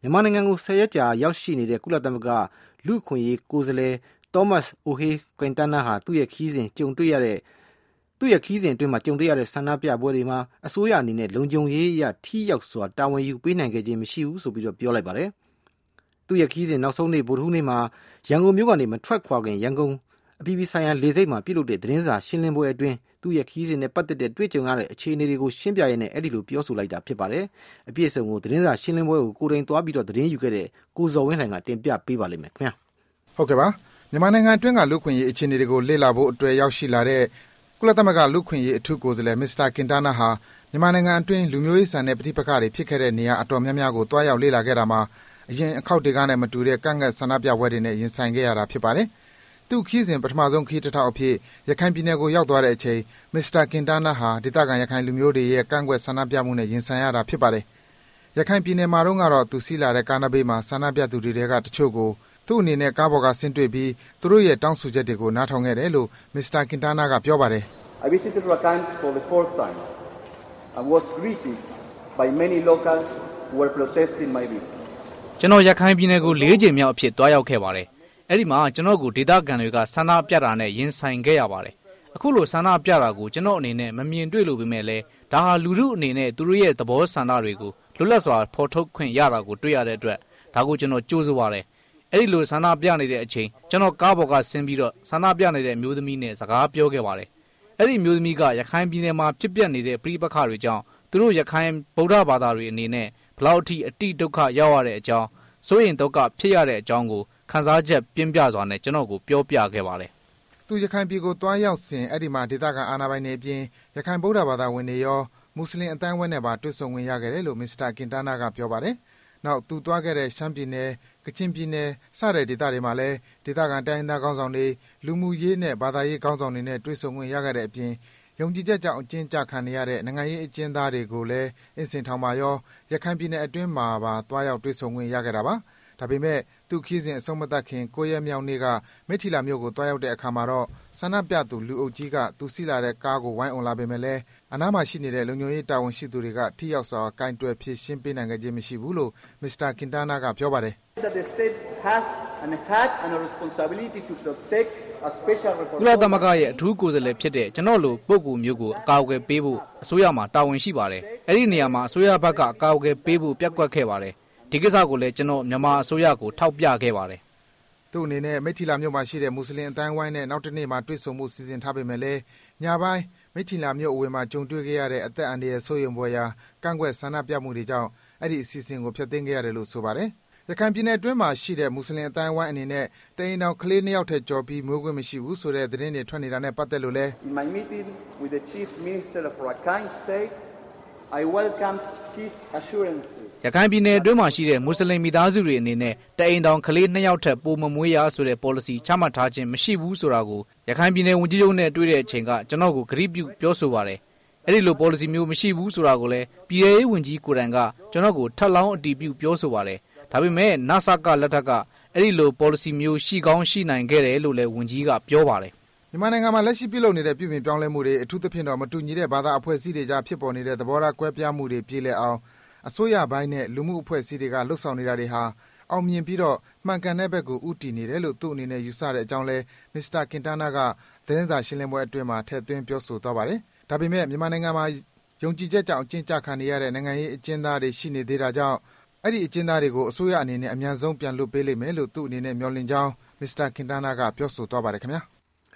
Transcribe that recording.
မြန်မာနိုင်ငံကို10 ရက်ကြာရောက်ရှိနေတဲ့ကုလသမဂ္ဂလူ့အခွင့်အရေးကိုယ်စားလှယ်သောမတ်အိုဟေးကွင်တနာဟာသူ့ရဲ့ခီးစဉ်အတွင်းမှာကြုံတွေ့ရတဲ့ဆန္ဒပြပွဲတွေမှာအစိုးရအနေနဲ့လုံခြုံရေးအရထိရောက်စွာတာဝန်ယူပေးနိုင်ခဲ့ခြင်းမရှိဘူးဆိုပြီးပြောလိုက်ပါတယ်။သူ့ရဲ့ခီးစဉ်နောက်ဆုံးနေ့ဗုဒ္ဓဟူးနေ့မှာရန်ကုန်မြို့ကနေမထွက်ခွာခင်ရန်ကုန်အပြည်ပြည်ဆိုင်ရာလေဆိပ်မှာပြုလုပ်တဲ့သတင်းစာရှင်းလင်းပွဲအတွင်းသူ့ရဲ့ခီးစဉ်နဲ့ပတ်သက်တဲ့တွေ့ကြုံရတဲ့အခြေအနေတွေကိုရှင်းပြရင်းနဲ့အဲ့ဒီလိုပြောဆိုလိုက်တာဖြစ်ပါတယ်။အပြည့်အစုံကိုသတင်းစာရှင်းလင်းပွဲကိုကိုယ်တိုင်သွားပြီးသတင်းယူခဲ့တဲ့ကိုဇော်ဝင်းလှိုင်ကတင်ပြပေးပါလိမ့်မယ်ခင်ဗျာ။ဟုတ်ကဲ့ပါ။မြန်မာနိုင်ငံအတွင်းကလူ့ခွင့်ရေးအခြေအနေတွေကိုလေ့လာဖို့အတွက်ရောက်ရှိလာတဲ့ကုလသမဂ္ဂလူ့ခွင့်ရေးအထူးကိုယ်စားလှယ်မစ္စတာကင်တာနာဟာမြန်မာနိုင်ငံအတွင်းလူမျိုးရေးဆန်တဲ့ပဋိပက္ခတွေဖြစ်ခဲ့တဲ့နေရာအတော်များများကိုတွားရောက်လေ့လာခဲ့တာမှာအရင်အခောက်တွေကနဲ့မတူတဲ့ကန့်ကွက်ဆန္ဒပြပွဲတွေနဲ့ရင်ဆိုင်ခဲ့ရတာဖြစ်ပါတယ်။သူ့ခီးစဉ်ပထမဆုံးခီးတစ်ထောက်အဖြစ်ရခိုင်ပြည်နယ်ကိုရောက်သွားတဲ့အချိန်မစ္စတာကင်တာနာဟာဒေသခံရခိုင်လူမျိုးတွေရဲ့ကန့်ကွက်ဆန္ဒပြမှုနဲ့ရင်ဆိုင်ရတာဖြစ်ပါတယ်။ရခိုင်ပြည်နယ်မှာတော့သူစီးလာတဲ့ကားနဘေးမှာဆန္ဒပြသူတွေကတချို့ကိုသူ့အနေနဲ့ကားပေါ်ကဆင်းတွေ့ပြီးသူတို့ရဲ့တောင်းဆိုချက်တွေကိုနားထောင်ခဲ့တယ်လို့မစ္စတာကင်တာနာကပြောပါတယ် I visited Rakhine for the fourth time and was greeted by many locals who were protesting my visit. ကျွန်တော်ရခိုင်ပြည်နယ်ကို၄ကြိမ်မြောက်အဖြစ်တွားရောက်ခဲ့ပါတယ်။အဲ့ဒီမှာကျွန်တော်ကိုဒေသခံတွေကဆန္ဒပြတာနဲ့ရင်ဆိုင်ခဲ့ရပါတယ်။အခုလိုဆန္ဒပြတာကိုကျွန်တော်အနေနဲ့မမြင်တွေ့လို့ပေမဲ့လည်းဒါဟာလူထုအနေနဲ့သူတို့ရဲ့သဘောဆန္ဒတွေကိုလွတ်လပ်စွာဖော်ထုတ်ခွင့်ရတာကိုတွေ့ရတဲ့အတွက်ဒါကိုကျွန်တော်ကြိုးစားပါတယ်။အဲ့ဒီလိုဆန္ဒပြနေတဲ့အချိန်ကျွန်တော်ကားပေါ်ကဆင်းပြီးတော့ဆန္ဒပြနေတဲ့အမျိုးသမီးနဲ့စကားပြောခဲ့ပါတယ်။အဲ့ဒီမျိုးသမီးကရခိုင်ပြည်နယ်မှာဖြစ်ပျက်နေတဲ့ပြည်ပခါတွေကြောင့်သူတို့ရခိုင်ဗုဒ္ဓဘာသာတွေအနေနဲ့ဘလောက်အထိအတိဒုက္ခရောက်ရတဲ့အကြောင်းစိုးရင်ဒုက္ခဖြစ်ရတဲ့အကြောင်းကိုခန်းစားချက်ပြင်းပြစွာနဲ့ကျွန်တော်ကိုပြောပြခဲ့ပါတယ်။သူရခိုင်ပြည်ကိုတွားရောက်စဉ်အဲ့ဒီမှာဒေသခံအာဏာပိုင်တွေအပြင်ရခိုင်ဗုဒ္ဓဘာသာဝင်တွေရောမွတ်စလင်အတိုင်းအဝိုင်းနဲ့ပါတွေ့ဆုံဝင်ရခဲ့တယ်လို့မစ္စတာကင်တာနာကပြောပါတယ်။နောက်သူတွားခဲ့တဲ့ရှမ်းပြည်နယ်ကချင်ပြည်နယ်စတဲ့ဒေသတွေမှာလည်းဒေသခံတိုင်းသားခေါင်းဆောင်တွေလူမှုရေးနဲ့ဘာသာရေးခေါင်းဆောင်တွေနဲ့တွေ့ဆုံဝင်ရခဲ့တဲ့အပြင်ယုံကြည်ချက်ကြောင့်အကျဉ်းချခံနေရတဲ့နိုင်ငံရေးအကျဉ်းသားတွေကိုလည်းအင်းစင်ထောင်မှာရောရခိုင်ပြည်နယ်အတွင်းမှာပါတွားရောက်တွေ့ဆုံဝင်ရခဲ့တာပါ။ဒါပေမဲ့သူခီးစဉ်အဆုံးမသတ်ခင်9ရက်မြောက်နေ့ကမိထီလာမြို့ကိုတွားရောက်တဲ့အခါမှာတော့ဆန္ဒပြသူလူအုပ်ကြီးကသူစီးလာတဲ့ကားကိုဝိုင်းအုံလာပေမဲ့လည်းအနားမှာရှိနေတဲ့လုံခြုံရေးတာဝန်ရှိသူတွေကထိရောက်စွာကင်တွယ်ဖြည့်ရှင်းပေးနိုင်ခဲ့ခြင်းမရှိဘူးလို့မစ္စတာကင်တာနာကပြောပါတယ်။ The state has and had a responsibility to protect a special report. ကုလသမဂ္ဂရဲ့အထူးကိုယ်စားလှယ်ဖြစ်တဲ့ကျွန်တော်လိုပုဂ္ဂိုလ်မျိုးကိုအကာအကွယ်ပေးဖို့အစိုးရမှာတာဝန်ရှိပါတယ်။အဲ့ဒီနေရာမှာအစိုးရဘက်ကအကာအကွယ်ပေးဖို့ပြက်ကွက်ခဲ့ပါတယ်။ဒီကိစ္စကိုလည်းကျွန်တော်မြန်မာအစိုးရကိုထောက်ပြခဲ့ပါတယ်။သူ့အနေနဲ့မိထီလာမြို့မှာရှိတဲ့မွတ်စလင်အတိုင်းဝိုင်းနဲ့နောက်တစ်နေ့မှာတွေ့ဆုံမှုစီစဉ်ထားပေမဲ့လည်းညပိုင်းမိထီလာမြို့အဝေးမှာကြုံတွေ့ခဲ့ရတဲ့အသက်အန္တရာယ်ဆိုးရုံပွဲရာကန့်ကွက်ဆန္ဒပြမှုတွေကြောင့်အဲ့ဒီအစီအစဉ်ကိုဖျက်သိမ်းခဲ့ရတယ်လို့ဆိုပါတယ်။ရခိုင်ပြည်နယ်အတွင်းမှာရှိတဲ့မွတ်စလင်အတိုင်းဝိုင်းအနေနဲ့တအိမ်တော်ကလေး2ယောက်ထက်ကျော်ပြီးမျိုးခွင့်မရှိဘူးဆိုတဲ့သတင်းတွေထွက်နေတာနဲ့ပတ်သက်လို့လည်း In my meeting with the Chief Minister of Rakhine State I welcomed his assurances. ရခိုင်ပြည်နယ်အတွင်းမှာရှိတဲ့မွတ်စလင်မိသားစုတွေအနေနဲ့တအိမ်တော်ကလေး2ယောက်ထက်ပိုမမွေးရဆိုတဲ့ policy ချမှတ်ထားခြင်းမရှိဘူးဆိုတာကိုရခိုင်ပြည်နယ်ဝန်ကြီးချုပ်နဲ့တွေ့တဲ့အချိန်ကကျွန်တော်ကိုဂရုပြုပြောဆိုပါတယ်။အဲ့ဒီလို policy မျိုးမရှိဘူးဆိုတာကိုလည်းပြည်ထောင်ရေးဝန်ကြီးကိုယ်တိုင်ကကျွန်တော်ကိုထပ်လောင်းအတည်ပြုပြောဆိုပါတယ်။ဒါပေမဲ့နာဆာကလက်ထက်ကအဲ့ဒီလို policy မျိုးရှိကောင်းရှိနိုင်ခဲ့တယ်လို့လည်းဝန်ကြီးကပြောပါတယ်။မြန်မာနိုင်ငံမှာလက်ရှိပြုလုပ်နေတဲ့ပြည်ပပြောင်းလဲမှုတွေအထူးသဖြင့်တော့မတူညီတဲ့ဘာသာအဖွဲ့အစည်းတွေကြားဖြစ်ပေါ်နေတဲ့သဘောထားကွဲပြားမှုတွေပြည်လည်အောင်အစိုးရပိုင်းနဲ့လူမှုအဖွဲ့အစည်းတွေကလှုပ်ဆောင်နေတာတွေဟာအောင်မြင်ပြီးတော့မှန်ကန်တဲ့ဘက်ကိုဦးတည်နေတယ်လို့သူ့အနေနဲ့ယူဆတဲ့အကြောင်းလဲမစ္စတာကင်တာနာကသတင်းစာရှင်းလင်းပွဲအတွင်းမှာထည့်သွင်းပြောဆိုသွားပါတယ်။ဒါပေမဲ့မြန်မာနိုင်ငံမှာယုံကြည်ချက်ကြောင့်အကျဉ်းချခံနေရတဲ့နိုင်ငံရေးအကျဉ်းသားတွေရှိနေသေးတာကြောင့်အဲ့ဒီအကျဉ်းသားတွေကိုအစိုးရအနေနဲ့အမြန်ဆုံးပြန်လွှတ်ပေးလိမ့်မယ်လို့သူ့အနေနဲ့မျှော်လင့်ကြောင်းမစ္စတာကင်တာနာကပြောဆိုသွားပါတယ်ခင်ဗျာ။